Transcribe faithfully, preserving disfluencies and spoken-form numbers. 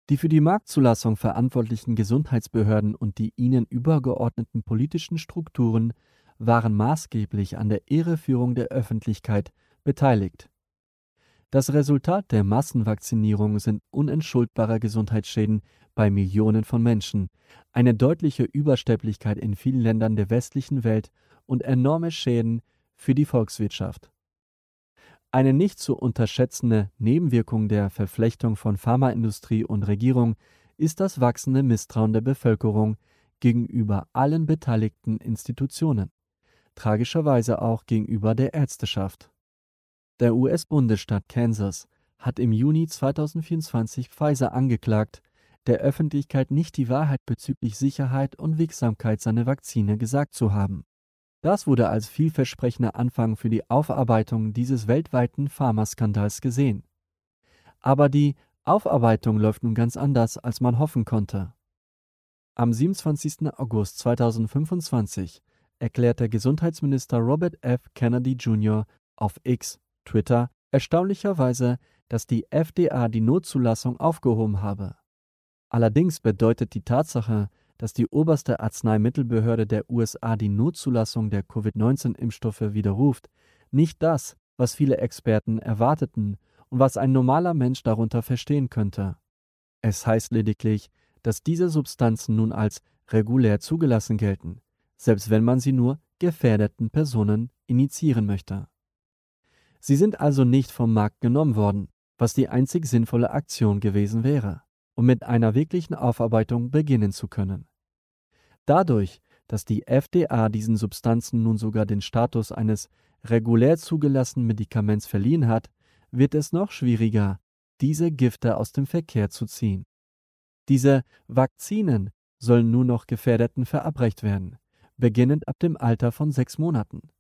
Die für die Marktzulassung verantwortlichen Gesundheitsbehörden und die ihnen übergeordneten politischen Strukturen waren maßgeblich an der Irreführung der Öffentlichkeit beteiligt. Das Resultat der Massenvakzinierung sind unentschuldbare Gesundheitsschäden bei Millionen von Menschen, eine deutliche Übersterblichkeit in vielen Ländern der westlichen Welt und enorme Schäden für die Volkswirtschaft. Eine nicht zu unterschätzende Nebenwirkung der Verflechtung von Pharmaindustrie und Regierung ist das wachsende Misstrauen der Bevölkerung gegenüber allen beteiligten Institutionen, tragischerweise auch gegenüber der Ärzteschaft. Der U S-Bundesstaat Kansas hat im Juni zweitausendvierundzwanzig Pfizer angeklagt, der Öffentlichkeit nicht die Wahrheit bezüglich Sicherheit und Wirksamkeit seiner Vakzine gesagt zu haben. Das wurde als vielversprechender Anfang für die Aufarbeitung dieses weltweiten Pharmaskandals gesehen. Aber die Aufarbeitung läuft nun ganz anders, als man hoffen konnte. Am siebenundzwanzigsten August zweitausendfünfundzwanzig erklärte Gesundheitsminister Robert F. Kennedy Junior auf X, Twitter, erstaunlicherweise, dass die F D A die Notzulassung aufgehoben habe. Allerdings bedeutet die Tatsache, dass die oberste Arzneimittelbehörde der U S A die Notzulassung der Covid neunzehn Impfstoffe widerruft, nicht das, was viele Experten erwarteten und was ein normaler Mensch darunter verstehen könnte. Es heißt lediglich, dass diese Substanzen nun als regulär zugelassen gelten, selbst wenn man sie nur gefährdeten Personen injizieren möchte. Sie sind also nicht vom Markt genommen worden, was die einzig sinnvolle Aktion gewesen wäre, um mit einer wirklichen Aufarbeitung beginnen zu können. Dadurch, dass die F D A diesen Substanzen nun sogar den Status eines regulär zugelassenen Medikaments verliehen hat, wird es noch schwieriger, diese Gifte aus dem Verkehr zu ziehen. Diese Vakzinen sollen nun noch Gefährdeten verabreicht werden, beginnend ab dem Alter von sechs Monaten.